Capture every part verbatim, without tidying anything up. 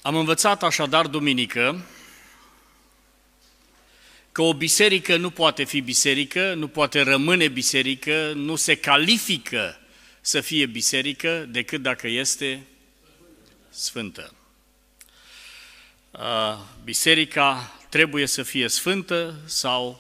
Am învățat așadar duminică că o biserică nu poate fi biserică, nu poate rămâne biserică, nu se califică să fie biserică decât dacă este sfântă. Biserica trebuie să fie sfântă sau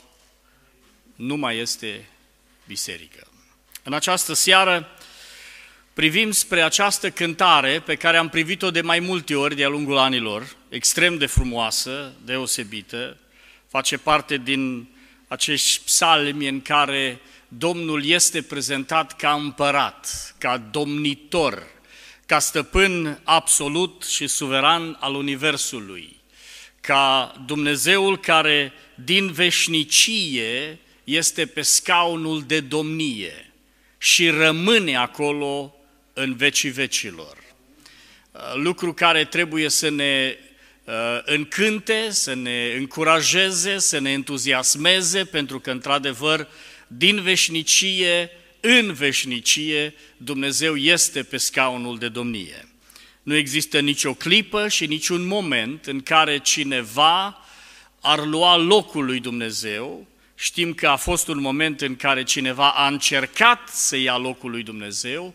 nu mai este biserică. În această seară privim spre această cântare pe care am privit-o de mai multe ori de-a lungul anilor, extrem de frumoasă, deosebită, face parte din acești psalmi în care Domnul este prezentat ca împărat, ca domnitor, ca stăpân absolut și suveran al universului, ca Dumnezeul care din veșnicie este pe scaunul de domnie și rămâne acolo în vecii vecilor. Lucru care trebuie să ne încânte, să ne încurajeze, să ne entuziasmeze, pentru că, într-adevăr, din veșnicie în veșnicie, Dumnezeu este pe scaunul de domnie. Nu există nicio clipă și niciun moment în care cineva ar lua locul lui Dumnezeu. Știm că a fost un moment în care cineva a încercat să ia locul lui Dumnezeu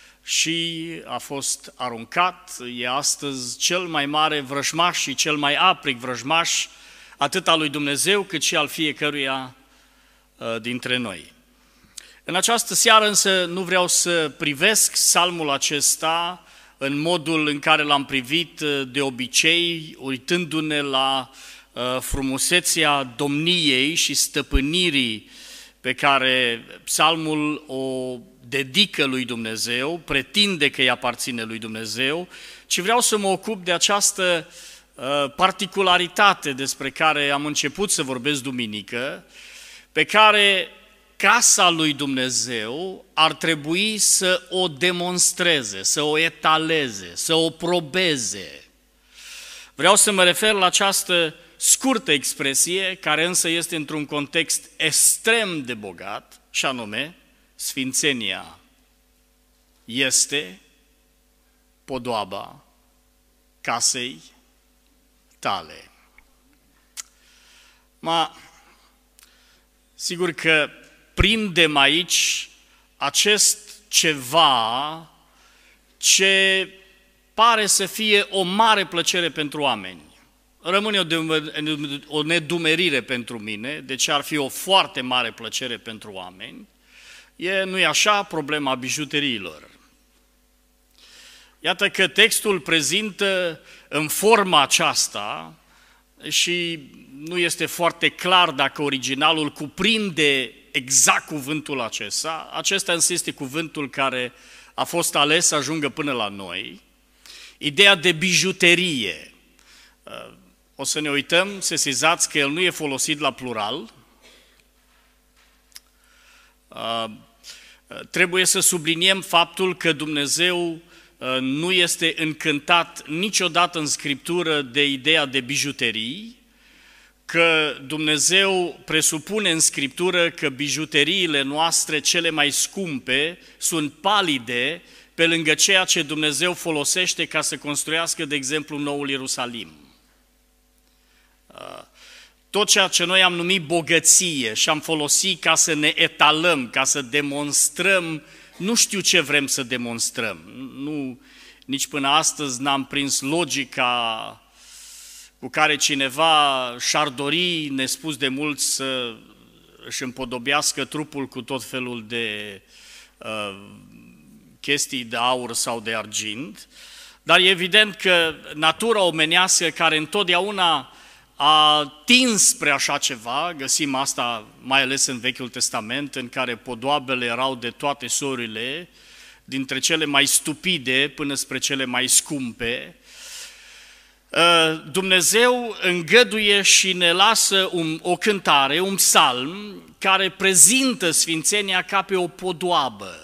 și a fost aruncat. E astăzi cel mai mare vrăjmaș și cel mai aprig vrăjmaș, atât al lui Dumnezeu cât și al fiecăruia dintre noi. În această seară însă nu vreau să privesc psalmul acesta în modul în care l-am privit de obicei, uitându-ne la frumusețea domniei și stăpânirii pe care psalmul o dedică lui Dumnezeu, pretinde că îi aparține lui Dumnezeu, ci vreau să mă ocup de această particularitate despre care am început să vorbesc duminică, pe care casa lui Dumnezeu ar trebui să o demonstreze, să o etaleze, să o probeze. Vreau să mă refer la această scurtă expresie, care însă este într-un context extrem de bogat, și anume, sfințenia este podoaba casei tale. Ma, sigur că prindem aici acest ceva ce pare să fie o mare plăcere pentru oameni. Rămâne o nedumerire pentru mine, deci ar fi o foarte mare plăcere pentru oameni. E, nu-i așa, problema bijuteriilor. Iată că textul prezintă în forma aceasta și nu este foarte clar dacă originalul cuprinde exact cuvântul acesta. Acesta însă este cuvântul care a fost ales să ajungă până la noi. Ideea de bijuterie. O să ne uităm, sesizați că el nu e folosit la plural. Trebuie să subliniem faptul că Dumnezeu nu este încântat niciodată în Scriptură de ideea de bijuterii, că Dumnezeu presupune în Scriptură că bijuteriile noastre cele mai scumpe sunt palide pe lângă ceea ce Dumnezeu folosește ca să construiască, de exemplu, Noul Ierusalim. Tot ceea ce noi am numit bogăție și am folosit ca să ne etalăm, ca să demonstrăm, nu știu ce vrem să demonstrăm. Nu, nici până astăzi n-am prins logica cu care cineva și-ar dori, nespus de mult, să își împodobească trupul cu tot felul de uh, chestii de aur sau de argint, dar e evident că natura omenească, care întotdeauna a tins spre așa ceva, găsim asta mai ales în Vechiul Testament, în care podoabele erau de toate sorurile, dintre cele mai stupide până spre cele mai scumpe. Dumnezeu îngăduie și ne lasă un, o cântare, un psalm, care prezintă sfințenia ca pe o podoabă.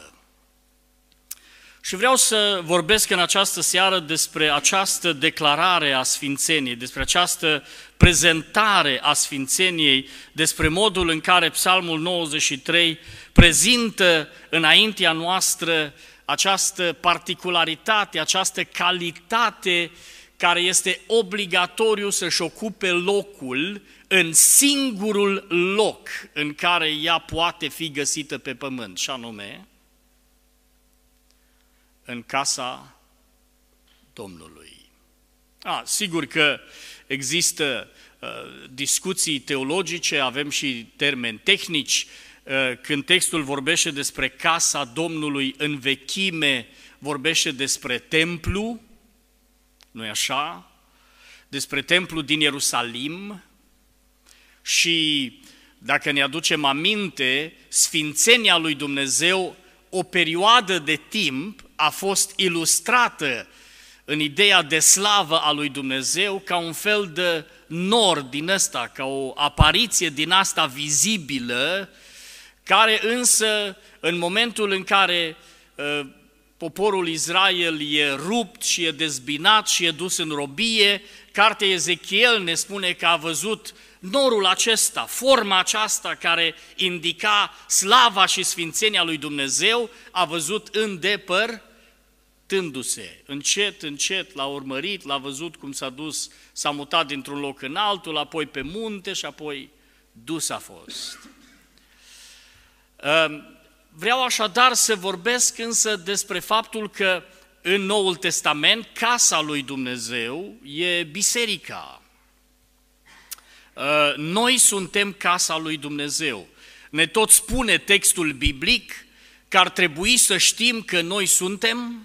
Și vreau să vorbesc în această seară despre această declarare a sfințeniei, despre această prezentare a sfințeniei, despre modul în care Psalmul nouăzeci și trei prezintă înaintea noastră această particularitate, această calitate care este obligatoriu să-și ocupe locul în singurul loc în care ea poate fi găsită pe pământ, și anume în casa Domnului. A, sigur că există uh, discuții teologice, avem și termeni tehnici. Uh, când textul vorbește despre casa Domnului în vechime, vorbește despre templu, nu-i așa? Despre templu din Ierusalim. Și dacă ne aducem aminte, sfințenia lui Dumnezeu, o perioadă de timp a fost ilustrată în ideea de slavă a lui Dumnezeu ca un fel de nor din ăsta, ca o apariție din asta vizibilă, care însă în momentul în care uh, poporul Israel e rupt și e dezbinat și e dus în robie, cartea Ezechiel ne spune că a văzut norul acesta, forma aceasta care indica slava și sfințenia lui Dumnezeu, a văzut îndepărtându-se. Încet, încet l-a urmărit, l-a văzut cum s-a dus, s-a mutat dintr-un loc în altul, apoi pe munte și apoi dus a fost. Vreau așadar să vorbesc însă despre faptul că în Noul Testament casa lui Dumnezeu e biserica. Noi suntem casa lui Dumnezeu. Ne tot spune textul biblic că ar trebui să știm că noi suntem,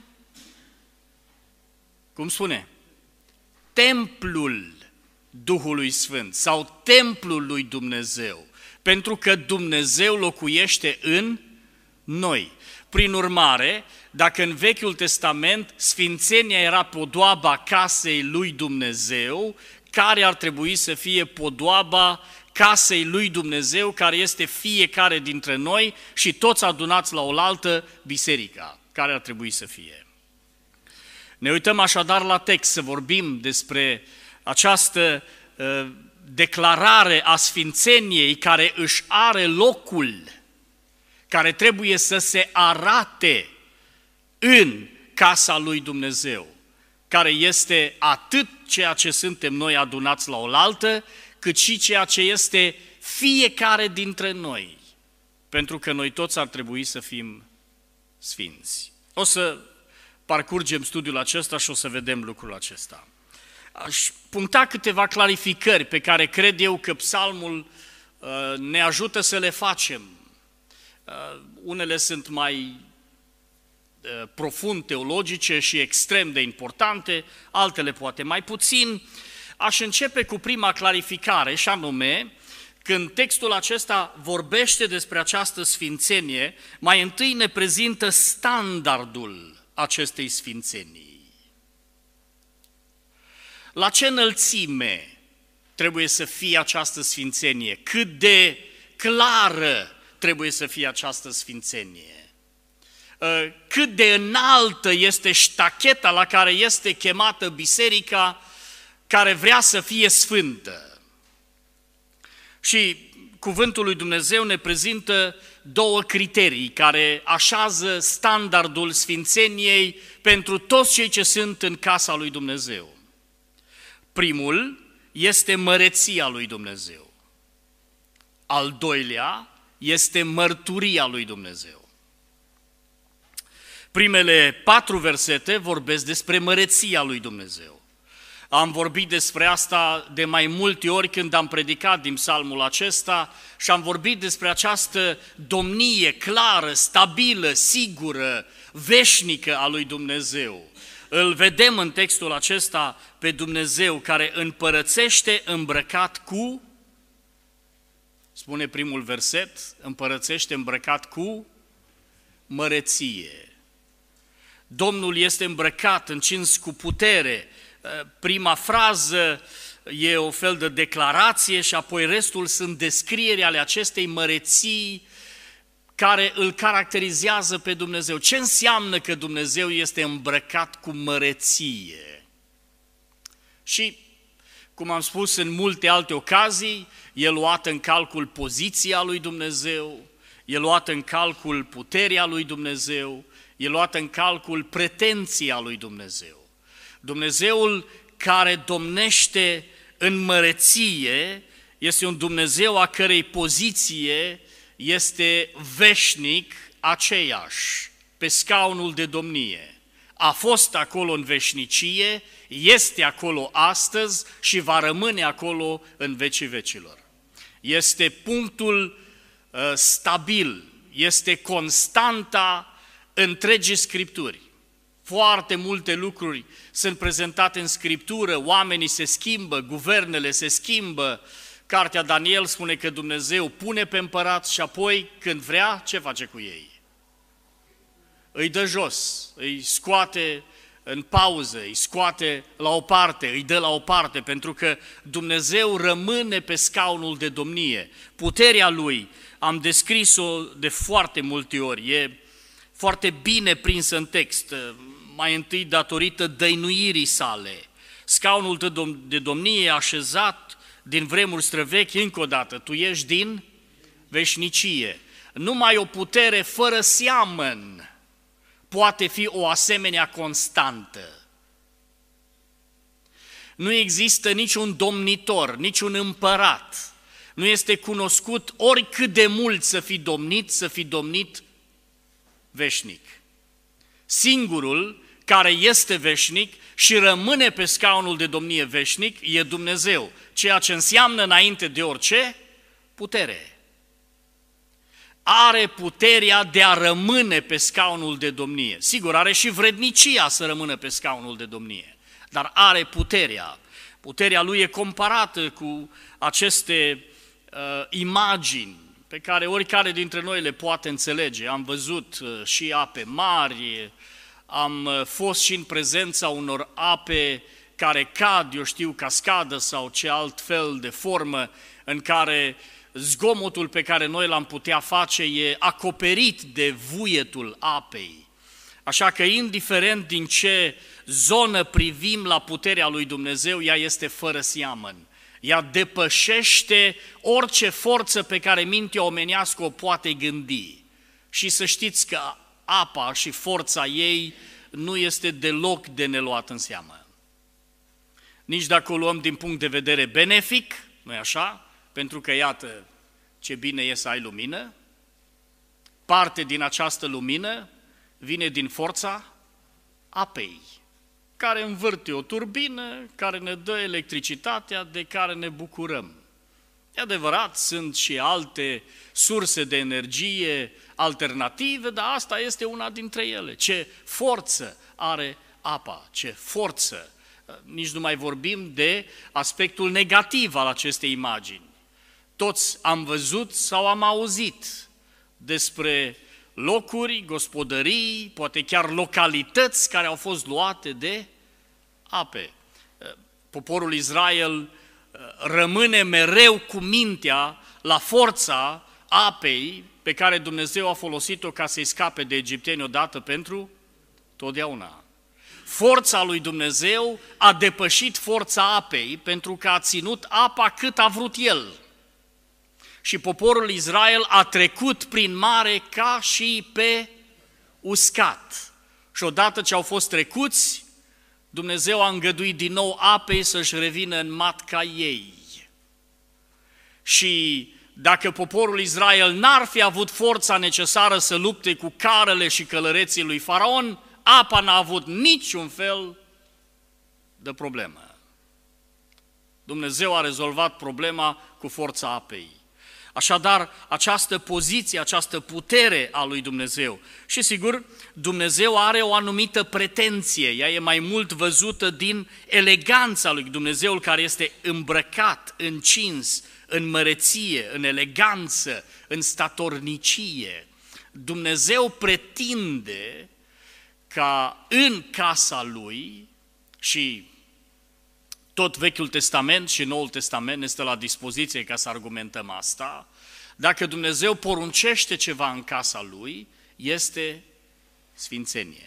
cum spune? Templul Duhului Sfânt sau templul lui Dumnezeu, pentru că Dumnezeu locuiește în noi. Prin urmare, dacă în Vechiul Testament sfințenia era podoaba casei lui Dumnezeu, care ar trebui să fie podoaba casei lui Dumnezeu, care este fiecare dintre noi și toți adunați la oaltă, biserica, care ar trebui să fie. Ne uităm așadar la text să vorbim despre această uh, declarare a sfințeniei care își are locul, care trebuie să se arate în casa lui Dumnezeu, care este atât ceea ce suntem noi adunați la oaltă, cât și ceea ce este fiecare dintre noi, pentru că noi toți ar trebui să fim sfinți. O să parcurgem studiul acesta și o să vedem lucrul acesta. Aș puncta câteva clarificări pe care cred eu că psalmul uh, ne ajută să le facem. Uh, unele sunt mai uh, profund teologice și extrem de importante, altele poate mai puțin. Aș începe cu prima clarificare, și anume, când textul acesta vorbește despre această sfințenie, mai întâi ne prezintă standardul acestei sfințenii. La ce înălțime trebuie să fie această sfințenie? Cât de clară trebuie să fie această sfințenie? Cât de înaltă este ștacheta la care este chemată biserica care vrea să fie sfântă? Și cuvântul lui Dumnezeu ne prezintă două criterii care așează standardul sfințeniei pentru toți cei ce sunt în casa lui Dumnezeu. Primul este măreția lui Dumnezeu. Al doilea este mărturia lui Dumnezeu. Primele patru versete vorbesc despre măreția lui Dumnezeu. Am vorbit despre asta de mai multe ori când am predicat din psalmul acesta și am vorbit despre această domnie clară, stabilă, sigură, veșnică a lui Dumnezeu. Îl vedem în textul acesta pe Dumnezeu care împărățește îmbrăcat cu, spune primul verset, împărățește îmbrăcat cu măreție. Domnul este îmbrăcat, încins cu putere. Prima frază e o fel de declarație și apoi restul sunt descrieri ale acestei măreții care îl caracterizează pe Dumnezeu. Ce înseamnă că Dumnezeu este îmbrăcat cu măreție? Și, cum am spus în multe alte ocazii, e luat în calcul poziția lui Dumnezeu, e luat în calcul puterea lui Dumnezeu, e luat în calcul pretenția lui Dumnezeu. Dumnezeul care domnește în măreție, este un Dumnezeu a cărei poziție este veșnic aceeași, pe scaunul de domnie. A fost acolo în veșnicie, este acolo astăzi și va rămâne acolo în vecii vecilor. Este punctul uh, stabil, este constanta întregii Scripturi. Foarte multe lucruri sunt prezentate în Scriptură, oamenii se schimbă, guvernele se schimbă. Cartea Daniel spune că Dumnezeu pune pe împărați și apoi, când vrea, ce face cu ei? Îi dă jos, îi scoate în pauză, îi scoate la o parte, îi dă la o parte, pentru că Dumnezeu rămâne pe scaunul de domnie. Puterea Lui, am descris-o de foarte multe ori, e foarte bine prinsă în text, mai întâi datorită dăinuirii sale. Scaunul de domnie e așezat din vremuri străvechi, încă o dată, tu ești din veșnicie. Numai o putere fără seamăn poate fi o asemenea constantă. Nu există niciun domnitor, niciun împărat. Nu este cunoscut oricât de mult să fi domnit, să fi domnit veșnic. Singurul care este veșnic și rămâne pe scaunul de domnie veșnic e Dumnezeu, ceea ce înseamnă înainte de orice putere. Are puterea de a rămâne pe scaunul de domnie. Sigur, are și vrednicia să rămână pe scaunul de domnie, dar are puterea. Puterea lui e comparată cu aceste uh, imagini pe care oricare dintre noi le poate înțelege. Am văzut uh, și ape mari, am uh, fost și în prezența unor ape care cad, eu știu, cascadă sau ce alt fel de formă în care zgomotul pe care noi l-am putea face e acoperit de vuietul apei. Așa că indiferent din ce zonă privim la puterea lui Dumnezeu, ea este fără seamăn. Ea depășește orice forță pe care mintea omenească o poate gândi. Și să știți că apa și forța ei nu este deloc de neluat în seamă. Nici dacă o luăm din punct de vedere benefic, nu-i așa? Pentru că, iată, ce bine e să ai lumină, parte din această lumină vine din forța apei, care învârte o turbină, care ne dă electricitatea de care ne bucurăm. E adevărat, sunt și alte surse de energie alternative, dar asta este una dintre ele. Ce forță are apa, ce forță! Nici nu mai vorbim de aspectul negativ al acestei imagini. Toți am văzut sau am auzit despre locuri, gospodării, poate chiar localități care au fost luate de ape. Poporul Israel rămâne mereu cu mintea la forța apei pe care Dumnezeu a folosit-o ca să-i scape de egipteni odată pentru totdeauna. Forța lui Dumnezeu a depășit forța apei pentru că a ținut apa cât a vrut El. Și poporul Israel a trecut prin mare ca și pe uscat. Și odată ce au fost trecuți, Dumnezeu a îngăduit din nou apei să-și revină în matca ei. Și dacă poporul Israel n-ar fi avut forța necesară să lupte cu carele și călăreții lui Faraon, apa n-a avut niciun fel de problemă. Dumnezeu a rezolvat problema cu forța apei. Așadar, această poziție, această putere a lui Dumnezeu. Și sigur, Dumnezeu are o anumită pretenție, ea e mai mult văzută din eleganța lui Dumnezeul care este îmbrăcat, încins, în măreție, în eleganță, în statornicie. Dumnezeu pretinde ca în casa lui, și tot Vechiul Testament și Noul Testament ne stă la dispoziție ca să argumentăm asta, dacă Dumnezeu poruncește ceva în casa lui, este sfințenie.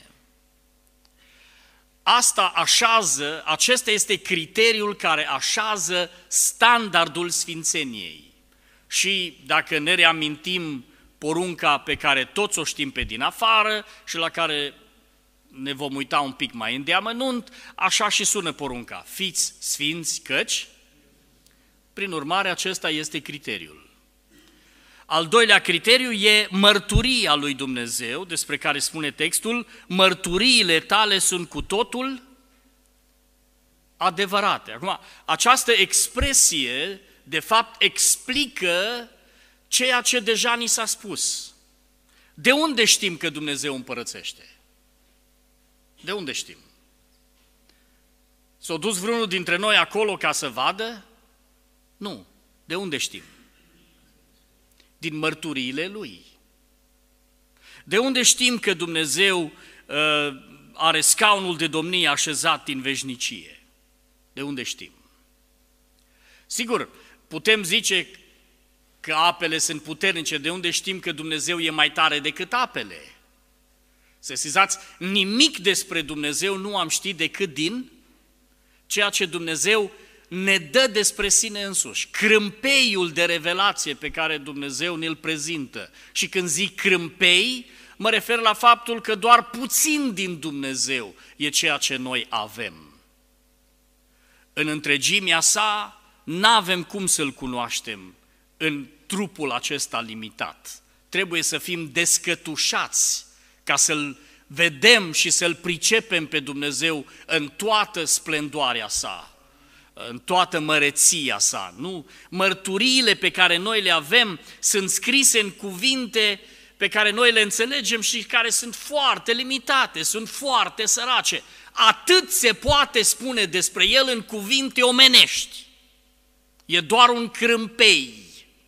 Asta așează, acesta este criteriul care așează standardul sfințeniei. Și dacă ne reamintim porunca pe care toți o știm pe din afară și la care ne vom uita un pic mai în deamănunt, așa și sună porunca. Fiți sfinți căci, prin urmare, acesta este criteriul. Al doilea criteriu e mărturia lui Dumnezeu, despre care spune textul, mărturiile tale sunt cu totul adevărate. Acum, această expresie, de fapt, explică ceea ce deja ni s-a spus. De unde știm că Dumnezeu împărățește? De unde știm? S-a dus vreunul dintre noi acolo ca să vadă? Nu. De unde știm? Din mărturiile Lui. De unde știm că Dumnezeu uh, are scaunul de domnie așezat în veșnicie? De unde știm? Sigur, putem zice că apele sunt puternice, de unde știm că Dumnezeu e mai tare decât apele? Să sesizați, nimic despre Dumnezeu nu am ști decât din ceea ce Dumnezeu ne dă despre sine însuși. Crâmpeiul de revelație pe care Dumnezeu ne-l prezintă. Și când zic crâmpei, mă refer la faptul că doar puțin din Dumnezeu e ceea ce noi avem. În întregimea sa, n-avem cum să-L cunoaștem în trupul acesta limitat. Trebuie să fim descătușați ca să-L vedem și să-L pricepem pe Dumnezeu în toată splendoarea sa, în toată măreția sa. Nu? Mărturiile pe care noi le avem sunt scrise în cuvinte pe care noi le înțelegem și care sunt foarte limitate, sunt foarte sărace. Atât se poate spune despre El în cuvinte omenești. E doar un crâmpei.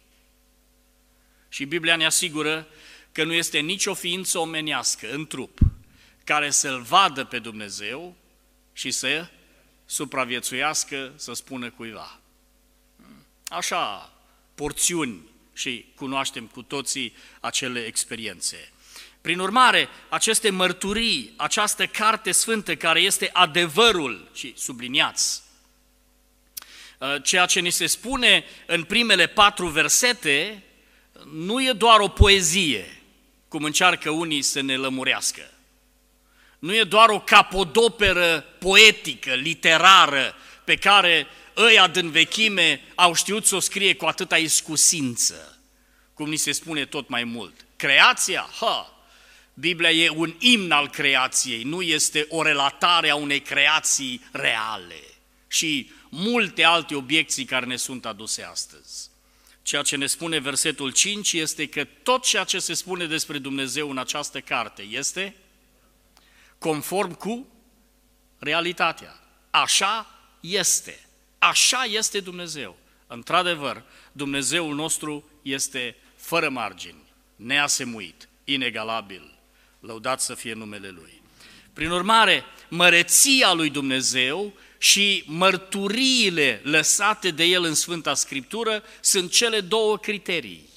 Și Biblia ne asigură că nu este nicio ființă omenească în trup care să-L vadă pe Dumnezeu și să supraviețuiască, să spună cuiva. Așa, porțiuni și cunoaștem cu toții acele experiențe. Prin urmare, aceste mărturii, această carte sfântă care este adevărul, și subliniați, ceea ce ni se spune în primele patru versete, nu e doar o poezie, cum încearcă unii să ne lămurească. Nu e doar o capodoperă poetică, literară, pe care ăia din vechime au știut să o scrie cu atâta iscusință, cum ni se spune tot mai mult. Creația? Ha! Biblia e un imn al creației, nu este o relatare a unei creații reale și multe alte obiecții care ne sunt aduse astăzi. Ceea ce ne spune versetul cinci este că tot ceea ce se spune despre Dumnezeu în această carte este conform cu realitatea. Așa este. Așa este Dumnezeu. Într-adevăr, Dumnezeul nostru este fără margini, neasemuit, inegalabil. Lăudat să fie numele Lui. Prin urmare, măreția lui Dumnezeu și mărturiile lăsate de El în Sfânta Scriptură sunt cele două criterii.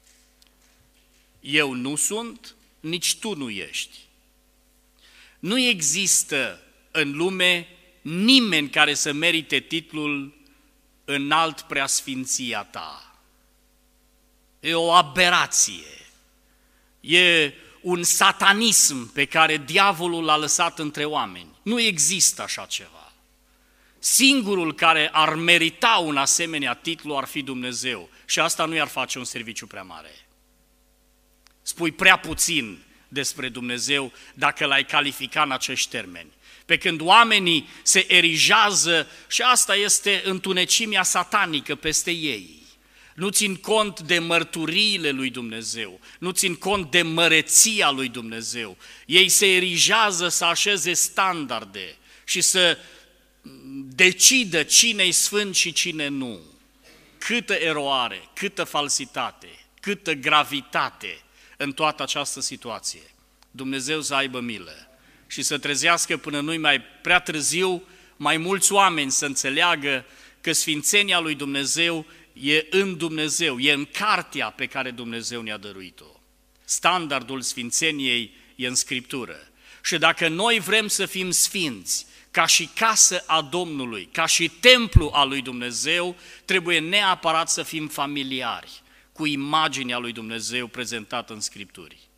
Eu nu sunt, nici tu nu ești. Nu există în lume nimeni care să merite titlul înalt preasfinția ta. E o aberație. E un satanism pe care diavolul l-a lăsat între oameni. Nu există așa ceva. Singurul care ar merita un asemenea titlu ar fi Dumnezeu și asta nu i-ar face un serviciu prea mare. Spui prea puțin despre Dumnezeu dacă l-ai califica în acești termeni. Pe când oamenii se erigează și asta este întunecimea satanică peste ei. Nu țin cont de mărturiile lui Dumnezeu, nu țin cont de măreția lui Dumnezeu. Ei se erigează să așeze standarde și să decidă cine-i sfânt și cine nu. Câtă eroare, câtă falsitate, câtă gravitate în toată această situație. Dumnezeu să aibă milă și să trezească până nu-i mai prea târziu mai mulți oameni să înțeleagă că sfințenia lui Dumnezeu e în Dumnezeu, e în cartea pe care Dumnezeu ne-a dăruit-o. Standardul sfințeniei e în Scriptură. Și dacă noi vrem să fim sfinți, ca și casă a Domnului, ca și templu al lui Dumnezeu, trebuie neapărat să fim familiari cu imaginea lui Dumnezeu prezentată în Scripturi.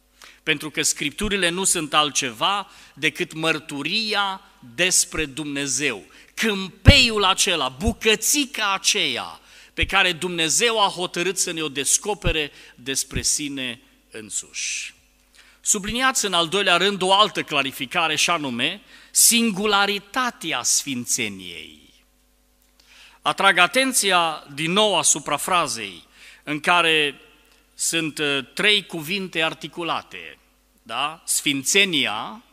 Pentru că Scripturile nu sunt altceva decât mărturia despre Dumnezeu. Câmpeiul acela, bucățica aceea pe care Dumnezeu a hotărât să ne-o descopere despre sine însuși. Subliniați în al doilea rând o altă clarificare și anume singularitatea sfințeniei. Atrag atenția din nou asupra frazei în care sunt trei cuvinte articulate, da? Sfințenia,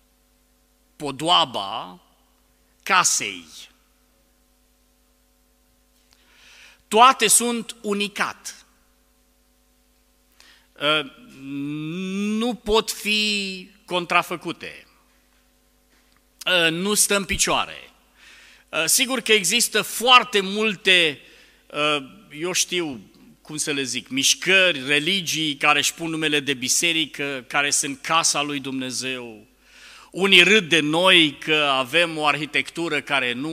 podoaba, casei. Toate sunt unicat. Nu pot fi contrafăcute. Nu stă în picioare. Sigur că există foarte multe, eu știu, cum să le zic, mișcări, religii care își pun numele de biserică, care sunt casa lui Dumnezeu. Unii râd de noi că avem o arhitectură care nu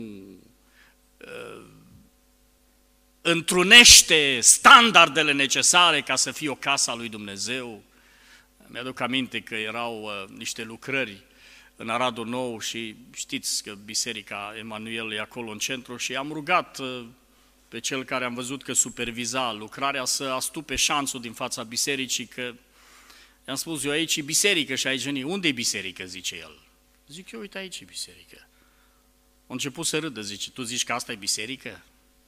uh, întrunește standardele necesare ca să fie o casă a lui Dumnezeu. Mi-aduc aminte că erau uh, niște lucrări în Aradul Nou și știți că Biserica Emanuel e acolo în centru și am rugat uh, pe cel care am văzut că superviza lucrarea să astupe șanțul din fața bisericii, că i-am spus eu, aici e biserică și aici veni. Unde e biserică, zice el. Zic eu, uite, aici e biserică. A început să râdă, zice, tu zici că asta e biserică?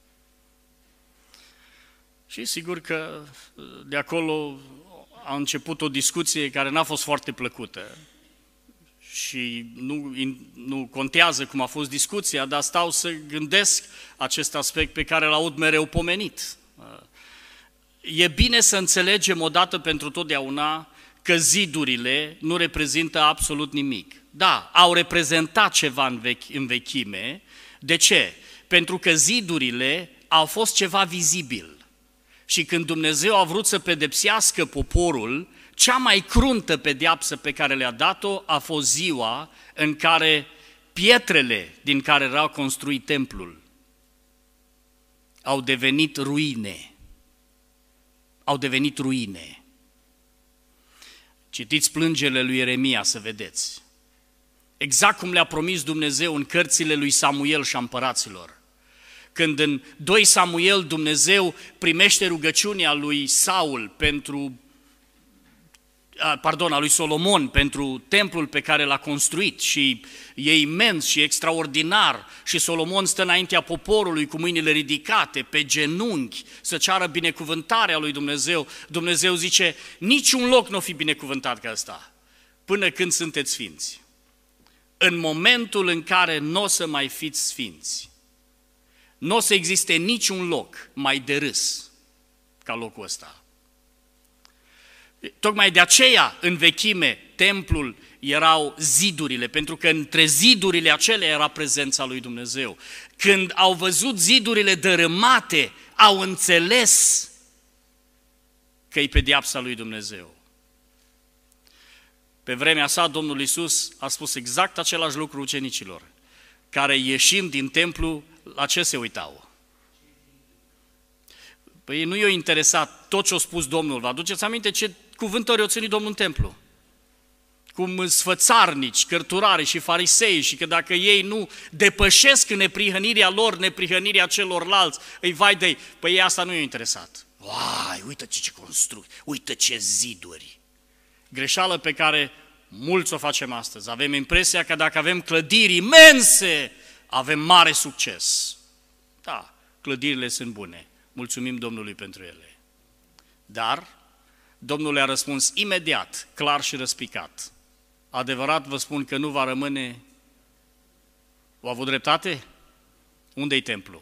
Și sigur că de acolo a început o discuție care n-a fost foarte plăcută. Și nu, nu contează cum a fost discuția, dar stau să gândesc acest aspect pe care l-aud mereu pomenit. E bine să înțelegem odată pentru totdeauna că zidurile nu reprezintă absolut nimic. Da, au reprezentat ceva în, vechi, în vechime. De ce? Pentru că zidurile au fost ceva vizibil. Și când Dumnezeu a vrut să pedepsească poporul, cea mai cruntă pedeapsă pe care le-a dat-o a fost ziua în care pietrele din care era construit templul au devenit ruine. Au devenit ruine. Citiți plângerile lui Ieremia să vedeți. Exact cum le-a promis Dumnezeu în cărțile lui Samuel și a împăraților. Când în doi Samuel Dumnezeu primește rugăciunea lui Saul pentru, pardon, a lui Solomon pentru templul pe care l-a construit și e imens și extraordinar și Solomon stă înaintea poporului cu mâinile ridicate, pe genunchi, să ceară binecuvântarea lui Dumnezeu. Dumnezeu zice, niciun loc nu o fi binecuvântat ca ăsta, până când sunteți sfinți. În momentul în care nu o să mai fiți sfinți, nu o să existe niciun loc mai de râs ca locul ăsta. Tocmai de aceea, în vechime, templul erau zidurile, pentru că între zidurile acelea era prezența lui Dumnezeu. Când au văzut zidurile dărâmate, au înțeles că e pedeapsa lui Dumnezeu. Pe vremea sa, Domnul Iisus a spus exact același lucru ucenicilor, care ieșind din templu, la ce se uitau? Păi nu i-a interesat tot ce a spus Domnul. Vă aduceți aminte ce cuvântări o ținut Domnul în templu? Cum sfățarnici, cărturari și farisei și că dacă ei nu depășesc neprihănirea lor, neprihănirea celorlalți, îi vai de ei. Păi ei asta nu i-a interesat. Uai, uite ce, ce construcții, uite ce ziduri. Greșeală pe care mulți o facem astăzi. Avem impresia că dacă avem clădiri imense, avem mare succes. Da, clădirile sunt bune. Mulțumim Domnului pentru ele. Dar Domnul le-a răspuns imediat, clar și răspicat. Adevărat vă spun că nu va rămâne... O avut dreptate? Unde-i templu?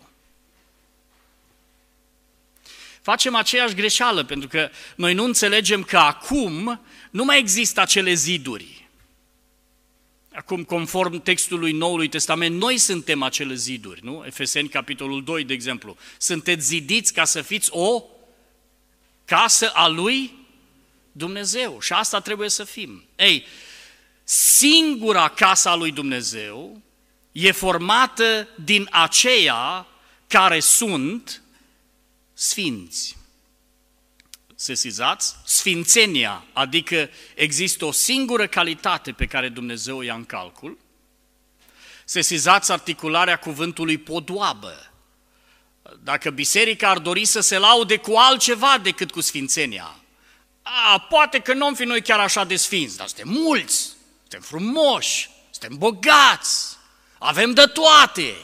Facem aceeași greșeală, pentru că noi nu înțelegem că acum nu mai există acele ziduri. Acum, conform textului Noului Testament, noi suntem acele ziduri, nu? Efeseni, capitolul doi, de exemplu. Sunteți zidiți ca să fiți o casă a lui Dumnezeu. Și asta trebuie să fim. Ei, singura casă a lui Dumnezeu e formată din aceia care sunt sfinți. Sesizați? Sfințenia, adică există o singură calitate pe care Dumnezeu o ia în calcul. Sesizați articularea cuvântului podoabă. Dacă biserica ar dori să se laude cu altceva decât cu sfințenia, a, poate că nu am fi noi chiar așa de sfinți, dar suntem mulți, suntem frumoși, suntem bogați, avem de toate.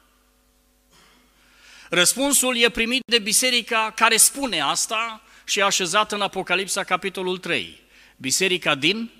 Răspunsul e primit de biserica care spune asta și e așezată în Apocalipsa, capitolul trei. Biserica din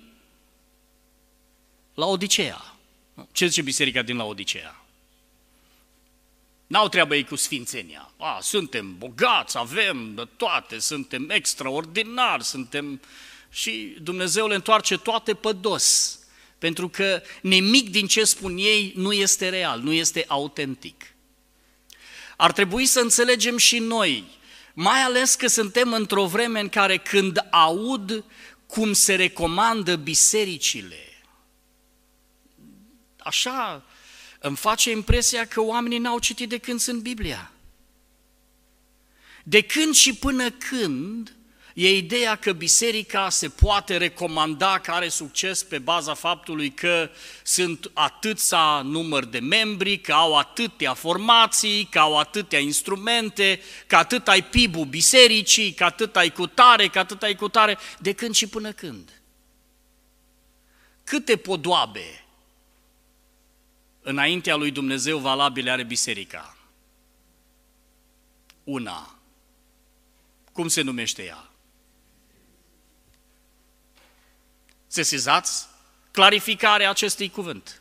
Laodicea. Ce zice biserica din Laodicea? N-au treabă ei cu sfințenia. A, suntem bogați, avem de toate, suntem extraordinari, suntem... Și Dumnezeu le întoarce toate pe dos, pentru că nimic din ce spun ei nu este real, nu este autentic. Ar trebui să înțelegem și noi, mai ales că suntem într-o vreme în care când aud cum se recomandă bisericile, așa îmi face impresia că oamenii n-au citit de când sunt Biblia. De când și până când e ideea că biserica se poate recomanda că are succes pe baza faptului că sunt atâția număr de membri, că au atâtea formații, că au atâtea instrumente, că atât ai P I B-ul bisericii, că atât ai cutare, că atât ai cutare. De când și până când? Câte podoabe înaintea lui Dumnezeu valabile are biserica? Una. Cum se numește ea? Sesizați clarificarea acestui cuvânt.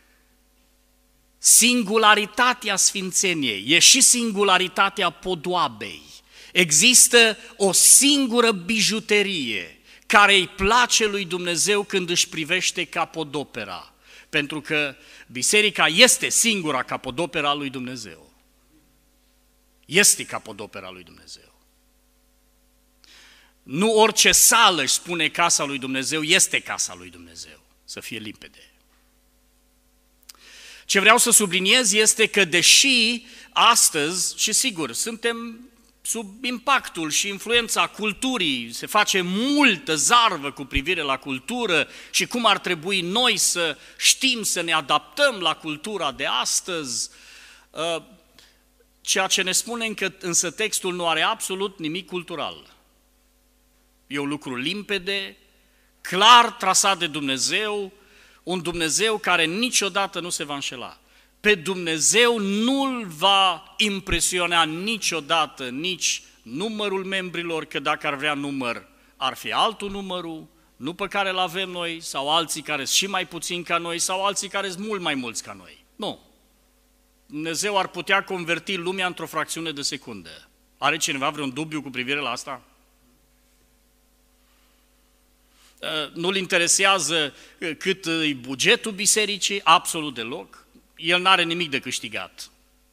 Singularitatea sfințeniei e și singularitatea podoabei. Există o singură bijuterie care îi place lui Dumnezeu când își privește capodopera, pentru că biserica este singura capodopera lui Dumnezeu. Este capodopera lui Dumnezeu. Nu orice sală își spune casa lui Dumnezeu, este casa lui Dumnezeu, să fie limpede. Ce vreau să subliniez este că deși astăzi, și sigur, suntem sub impactul și influența culturii, se face multă zarvă cu privire la cultură și cum ar trebui noi să știm să ne adaptăm la cultura de astăzi, ceea ce ne spune că însă textul nu are absolut nimic cultural. E un lucru limpede, clar trasat de Dumnezeu, un Dumnezeu care niciodată nu se va înșela. Pe Dumnezeu nu-L va impresiona niciodată nici numărul membrilor, că dacă ar vrea număr, ar fi altul numărul, nu pe care îl avem noi, sau alții care sunt și mai puțini ca noi, sau alții care sunt mult mai mulți ca noi. Nu. Dumnezeu ar putea converti lumea într-o fracțiune de secundă. Are cineva vreun dubiu cu privire la asta? Nu-l interesează cât e bugetul bisericii, absolut deloc. El n-are nimic de câștigat.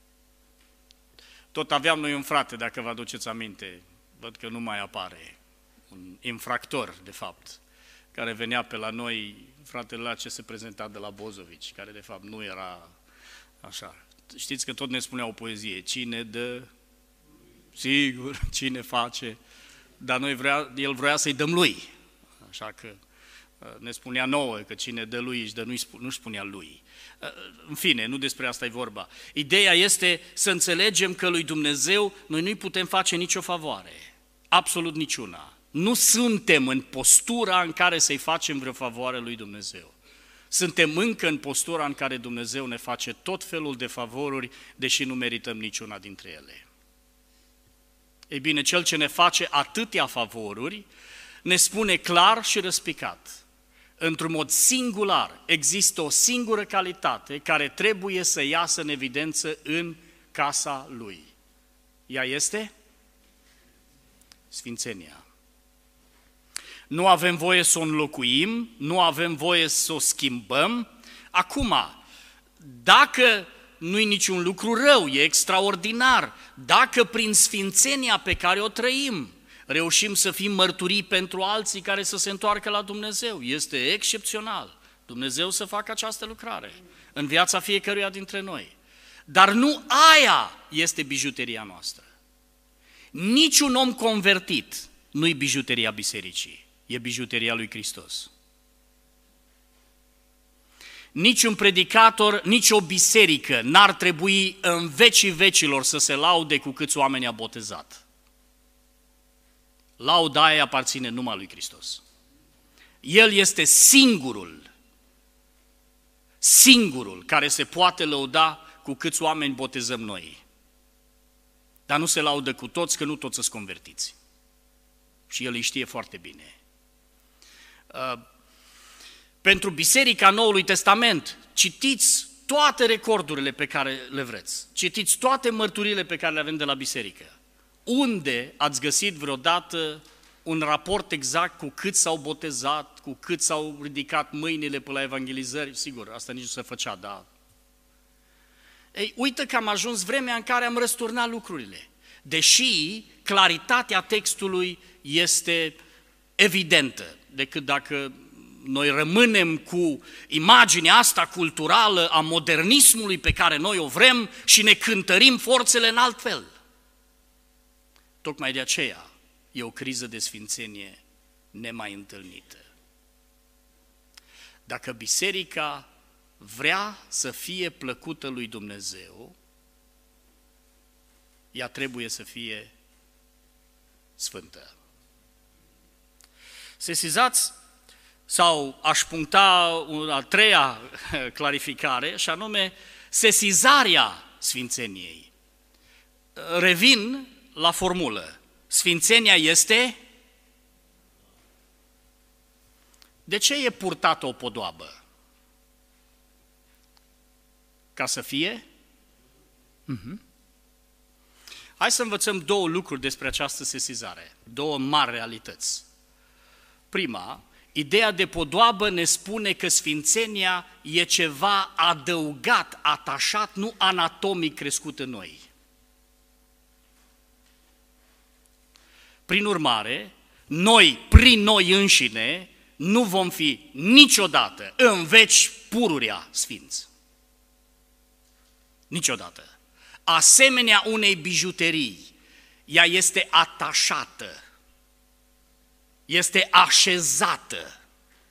Tot aveam noi un frate, dacă vă aduceți aminte, văd că nu mai apare, un infractor, de fapt, care venea pe la noi, fratele ăla ce se prezenta de la Bozovici, care de fapt nu era așa. Știți că tot ne spunea o poezie, cine dă, sigur, cine face, dar noi vrea, el vrea să-i dăm lui. Așa că ne spunea nouă că cine dă lui își dă, nu spunea lui. În fine, nu despre asta e vorba. Ideea este să înțelegem că lui Dumnezeu noi nu-i putem face nicio favoare, absolut niciuna. Nu suntem în postura în care să-i facem vreo favoare lui Dumnezeu. Suntem încă în postura în care Dumnezeu ne face tot felul de favoruri, deși nu merităm niciuna dintre ele. Ei bine, Cel ce ne face atâtea favoruri, ne spune clar și răspicat, într-un mod singular, există o singură calitate care trebuie să iasă în evidență în casa Lui. Ea este sfințenia. Nu avem voie să o înlocuim, nu avem voie să o schimbăm. Acum, dacă nu-i niciun lucru rău, e extraordinar, dacă prin sfințenia pe care o trăim, reușim să fim mărturii pentru alții care să se întoarcă la Dumnezeu. Este excepțional. Dumnezeu să facă această lucrare în viața fiecăruia dintre noi. Dar nu aia este bijuteria noastră. Niciun om convertit nu-i bijuteria bisericii, e bijuteria lui Hristos. Niciun predicator, nici o biserică n-ar trebui în vecii vecilor să se laude cu câți oameni a botezat. Lauda aia aparține numai lui Hristos. El este singurul, singurul care se poate lăuda cu câți oameni botezăm noi. Dar nu se laudă cu toți, că nu toți sunt convertiți. Și el îi știe foarte bine. Pentru Biserica Noului Testament, citiți toate recordurile pe care le vreți. Citiți toate mărturile pe care le avem de la biserică. Unde ați găsit vreodată un raport exact cu cât s-au botezat, cu cât s-au ridicat mâinile pe la evangelizări? Sigur, asta nici nu se făcea, dar... Ei, uită că am ajuns vremea în care am răsturnat lucrurile. Deși claritatea textului este evidentă, decât dacă noi rămânem cu imaginea asta culturală a modernismului pe care noi o vrem și ne cântărim forțele în alt fel. Tocmai de aceea e o criză de sfințenie nemai întâlnită. Dacă biserica vrea să fie plăcută lui Dumnezeu, ea trebuie să fie sfântă. Sesizați, sau aș puncta o a treia clarificare, și anume sesizarea sfințeniei. Revin la formulă. Sfințenia este? De ce e purtată o podoabă? Ca să fie? Uh-huh. Hai să învățăm două lucruri despre această sesizare, două mari realități. Prima, ideea de podoabă ne spune că sfințenia e ceva adăugat, atașat, nu anatomic crescut în noi. Prin urmare, noi, prin noi înșine, nu vom fi niciodată în veci pururea sfinți. Niciodată. Asemenea unei bijuterii, ea este atașată, este așezată.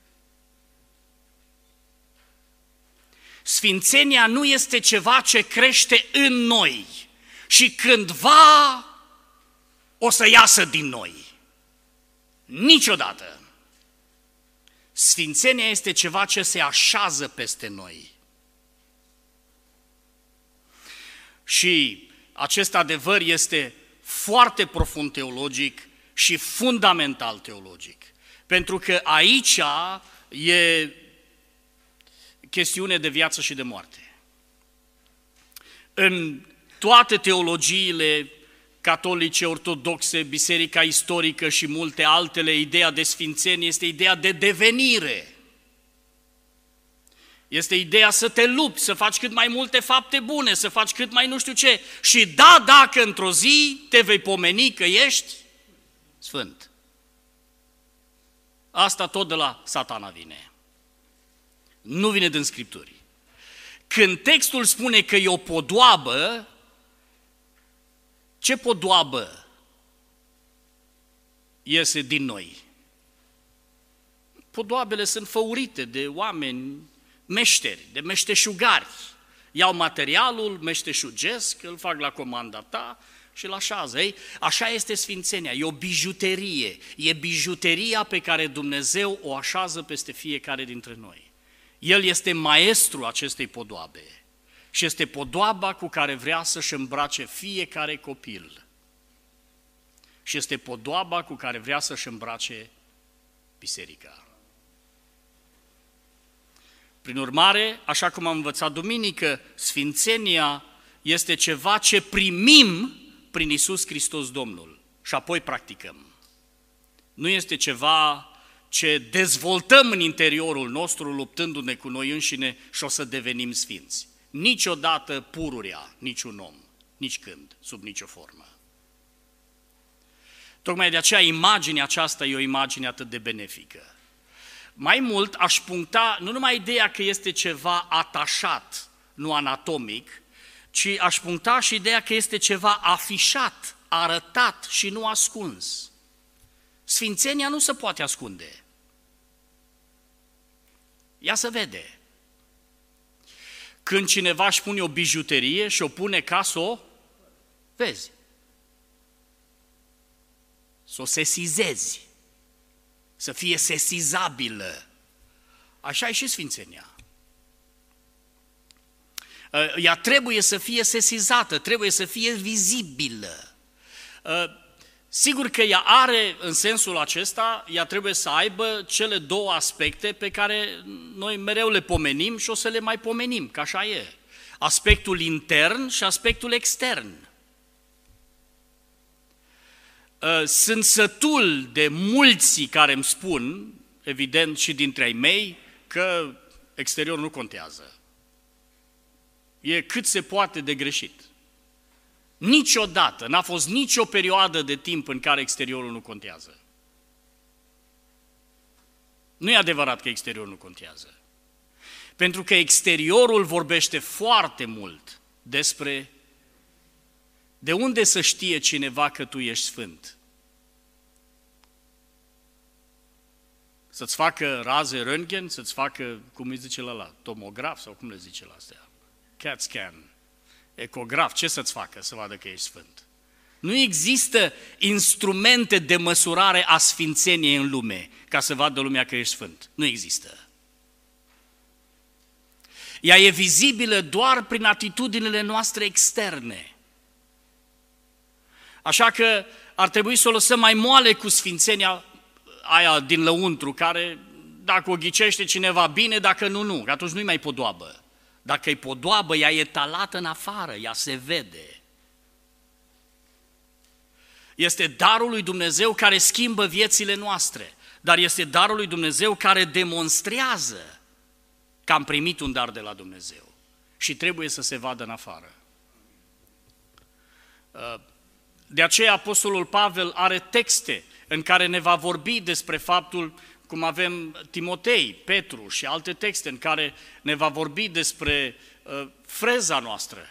Sfințenia nu este ceva ce crește în noi și cândva o să iasă din noi. Niciodată. Sfințenia este ceva ce se așează peste noi. Și acest adevăr este foarte profund teologic și fundamental teologic. Pentru că aici e chestiune de viață și de moarte. În toate teologiile catolice, ortodoxe, biserica istorică și multe altele, ideea de sfințenie este ideea de devenire. Este ideea să te lupți, să faci cât mai multe fapte bune, să faci cât mai nu știu ce. Și da, dacă într-o zi te vei pomeni că ești sfânt. Asta tot de la Satana vine. Nu vine din Scripturi. Când textul spune că e o podoabă, ce podoabă iese din noi? Podoabele sunt făurite de oameni meșteri, de meșteșugari. Iau materialul, meșteșugesc, îl fac la comanda ta și îl așează. Ei, așa este sfințenia, e o bijuterie, e bijuteria pe care Dumnezeu o așează peste fiecare dintre noi. El este maestru acestei podoabe și este podoaba cu care vrea să-și îmbrace fiecare copil. Și este podoaba cu care vrea să-și îmbrace biserica. Prin urmare, așa cum am învățat duminică, sfințenia este ceva ce primim prin Iisus Hristos Domnul și apoi practicăm. Nu este ceva ce dezvoltăm în interiorul nostru luptându-ne cu noi înșine și o să devenim sfinți. Niciodată pururea, niciun om, nici când, sub nicio formă. Tocmai de aceea imaginea aceasta e o imagine atât de benefică. Mai mult aș puncta nu numai ideea că este ceva atașat, nu anatomic, ci aș puncta și ideea că este ceva afișat, arătat și nu ascuns. Sfințenia nu se poate ascunde. Ea se vede. Când cineva își pune o bijuterie și o pune ca să o vezi, să o sesizezi, să fie sesizabilă. Așa e și sfințenia. Ea trebuie să fie sesizată, trebuie să fie vizibilă. Sigur că ea are, în sensul acesta, ea trebuie să aibă cele două aspecte pe care noi mereu le pomenim și o să le mai pomenim, că așa e. Aspectul intern și aspectul extern. Sunt sătul de mulți care îmi spun, evident și dintre ai mei, că exteriorul nu contează. E cât se poate de greșit. Niciodată, n-a fost nicio perioadă de timp în care exteriorul nu contează. Nu e adevărat că exteriorul nu contează. Pentru că exteriorul vorbește foarte mult despre de unde să știe cineva că tu ești sfânt. Să-ți facă raze röntgen, să-ți facă, cum îi zice ăla, tomograf sau cum le zice la astea, CAT scan, ecograf, ce să-ți facă să vadă că ești sfânt? Nu există instrumente de măsurare a sfințeniei în lume ca să vadă lumea că ești sfânt. Nu există. Ea e vizibilă doar prin atitudinile noastre externe. Așa că ar trebui să o lăsăm mai moale cu sfințenia aia din lăuntru, care dacă o ghicește cineva bine, dacă nu, nu, că atunci nu-i mai podoabă. Dacă e podoabă, ea e talată în afară, ea se vede. Este darul lui Dumnezeu care schimbă viețile noastre, dar este darul lui Dumnezeu care demonstrează că am primit un dar de la Dumnezeu și trebuie să se vadă în afară. De aceea Apostolul Pavel are texte în care ne va vorbi despre faptul, cum avem Timotei, Petru și alte texte în care ne va vorbi despre uh, freza noastră.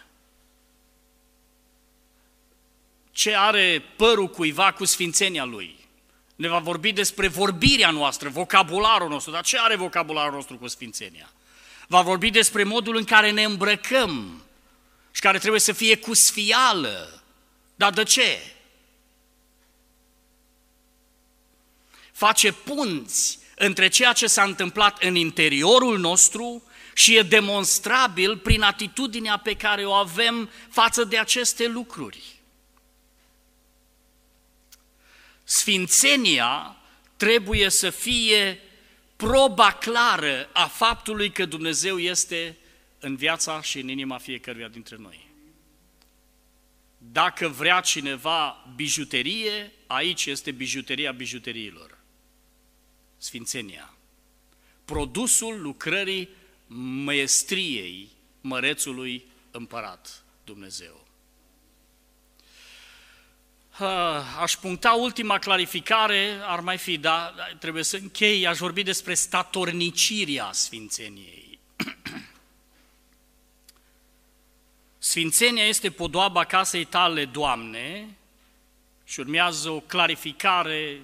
Ce are părul cuiva cu sfințenia lui. Ne va vorbi despre vorbirea noastră, vocabularul nostru. Dar ce are vocabularul nostru cu sfințenia? Va vorbi despre modul în care ne îmbrăcăm și care trebuie să fie cu sfială. Dar de ce? Face punți între ceea ce s-a întâmplat în interiorul nostru și e demonstrabil prin atitudinea pe care o avem față de aceste lucruri. Sfințenia trebuie să fie proba clară a faptului că Dumnezeu este în viața și în inima fiecăruia dintre noi. Dacă vrea cineva bijuterie, aici este bijuteria bijuteriilor. Sfințenia. Produsul lucrării maestriei mărețului împărat Dumnezeu. Aș puncta ultima clarificare, ar mai fi, dar trebuie să închei, aș vorbi despre statornicirea sfințeniei. Sfințenia este podoaba casei tale, Doamne, și urmează o clarificare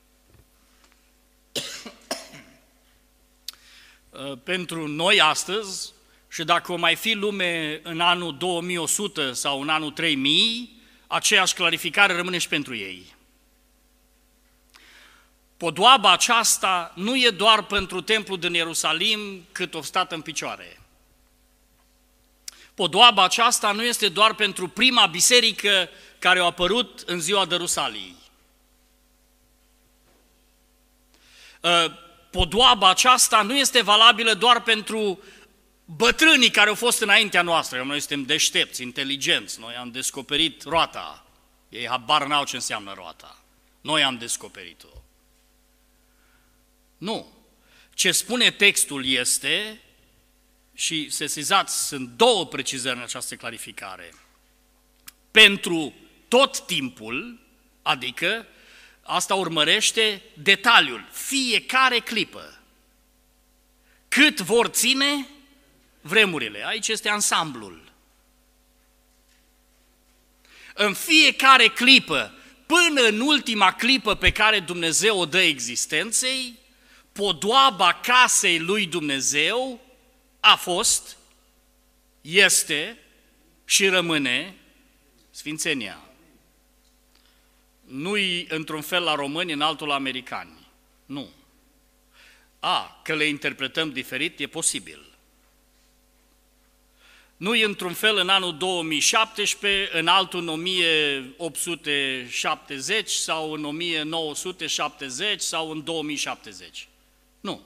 pentru noi astăzi și dacă o mai fi lume în anul două mii o sută sau în anul trei mii, aceeași clarificare rămâne și pentru ei. Podoaba aceasta nu e doar pentru templul din Ierusalim cât o stat în picioare. Podoaba aceasta nu este doar pentru prima biserică care a apărut în ziua Dărusaliei. Podoaba aceasta nu este valabilă doar pentru bătrânii care au fost înaintea noastră. Noi suntem deștepți, inteligenți, noi am descoperit roata. Ei habar n-au ce înseamnă roata. Noi am descoperit-o. Nu. Ce spune textul este, și sesizați, sunt două precizări în această clarificare, pentru tot timpul, adică asta urmărește detaliul, fiecare clipă. Cât vor ține vremurile. Aici este ansamblul. În fiecare clipă, până în ultima clipă pe care Dumnezeu o dă existenței, podoaba casei lui Dumnezeu a fost, este și rămâne sfințenia. Nu-i într-un fel la români, în altul la americani. Nu. A, că le interpretăm diferit, e posibil. Nu-i într-un fel în anul două mii șaptesprezece, în altul în o mie opt sute șaptezeci sau în o mie nouă sute șaptezeci sau în două mii șaptezeci. Nu.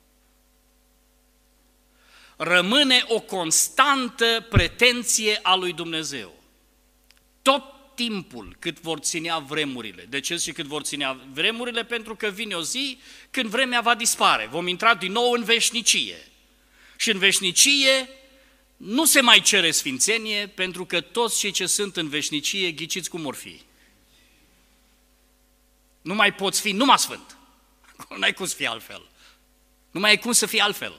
Rămâne o constantă pretenție a lui Dumnezeu. Tot timpul cât vor ținea vremurile. De ce și cât vor ținea vremurile? Pentru că vine o zi când vremea va dispare. Vom intra din nou în veșnicie. Și în veșnicie nu se mai cere sfințenie, pentru că toți cei ce sunt în veșnicie, ghiciți cum or fi. Nu mai poți fi numai sfânt. Nu ai cum să fii altfel. Nu mai ai cum să fii altfel.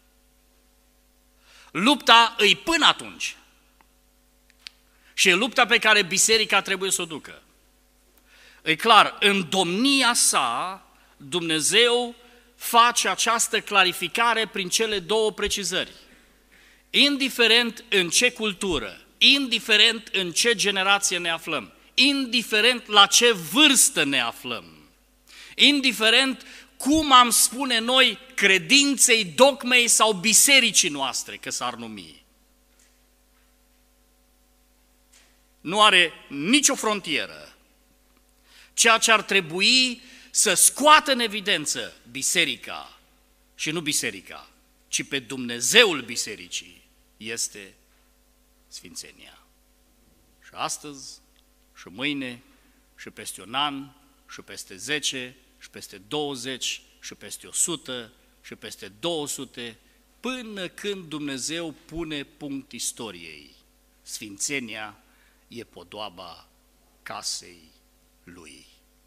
Lupta îi până atunci. Și e lupta pe care biserica trebuie să o ducă. E clar, în domnia sa, Dumnezeu face această clarificare prin cele două precizări. Indiferent în ce cultură, indiferent în ce generație ne aflăm, indiferent la ce vârstă ne aflăm, indiferent cum am spune noi credinței, dogmei sau bisericii noastre, că s-ar numi. Nu are nicio frontieră. Ceea ce ar trebui să scoată în evidență biserica, și nu biserica, ci pe Dumnezeul bisericii, este sfințenia. Și astăzi, și mâine, și peste un an, și peste zece, și peste douăzeci, și peste o sută, și peste două sute, până când Dumnezeu pune punct istoriei. Sfințenia e podoaba casei Lui.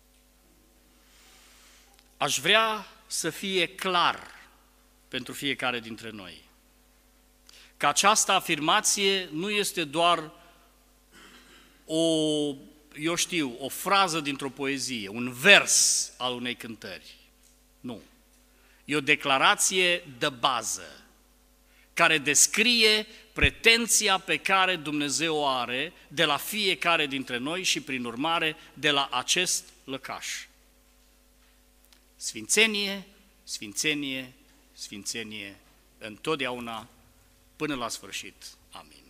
Aș vrea să fie clar pentru fiecare dintre noi că această afirmație nu este doar o, eu știu, o frază dintr-o poezie, un vers al unei cântări. Nu. E o declarație de bază care descrie pretenția pe care Dumnezeu o are de la fiecare dintre noi și, prin urmare, de la acest lăcaș. Sfințenie, sfințenie, sfințenie, întotdeauna, până la sfârșit. Amin.